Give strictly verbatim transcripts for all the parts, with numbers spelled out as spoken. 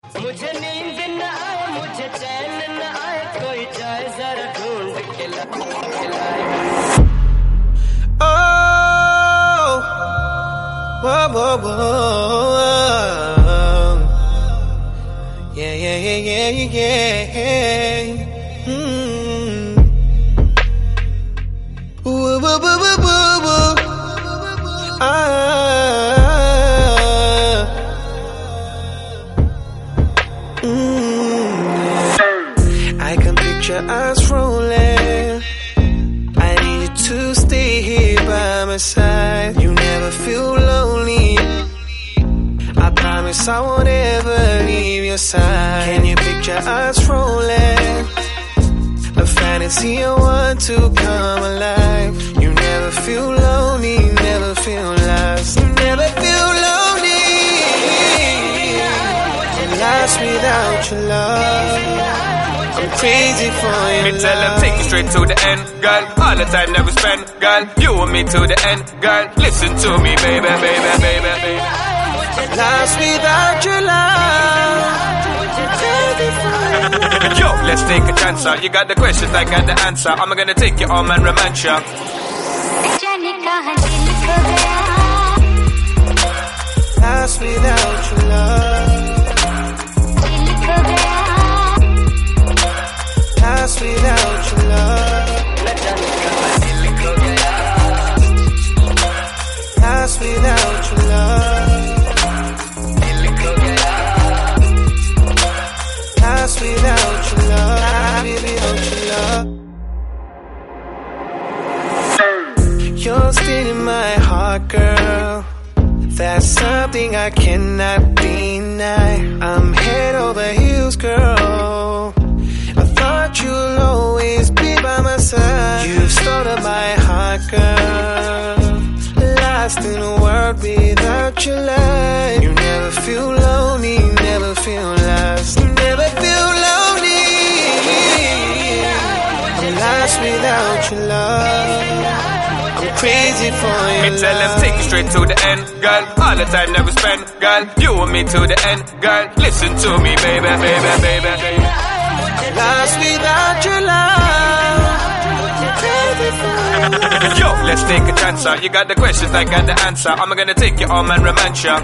मुझे नींद न आए मुझे चैन न आए कोई जाए जरा ढूंढ के लाए Oh, whoa, whoa, whoa. Yeah, yeah, yeah, yeah, yeah. Mm. Woo, woo, woo, woo, woo, woo. Ah. I can picture us rolling. I need you to stay here by my side. You never feel lonely. I promise I won't ever leave your side. Can you picture us rolling? A fantasy I want to come alive. You never feel lonely, never feel lost. You never feel lonely. Lost without your love. I'm crazy for you. Me tell them take me straight to the end, girl. All the time that we spend, girl. You and me to the end, girl. Listen to me, baby, baby, baby, baby. Lost without your love. Crazy for you. Yo, let's take a chance. uh. You got the questions, I got the answer. I'm gonna take you home and romance ya. Lost without your love. Lost without your love. Lost without your love. Lost without your love. Without your love. You're still in my heart, girl. That's something I cannot deny. I'm head over heels, girl. I thought you'll always be by my side. You've stolen my heart, girl. Lost in a world without your light. You never feel lonely, never feel lost. You never feel lonely. I'm lost without your love. I'm crazy for you. Me tell them take me straight to the end, girl. All the time that we spend, girl. You and me to the end, girl. Listen to me, baby, baby, baby, baby. Lost without your love. Crazy for you. Yo, let's take a chance. uh. You got the questions, I got the answer. I'm gonna take you home and romance ya.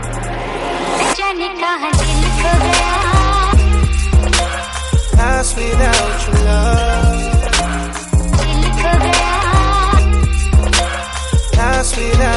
Lost without your love. Lost without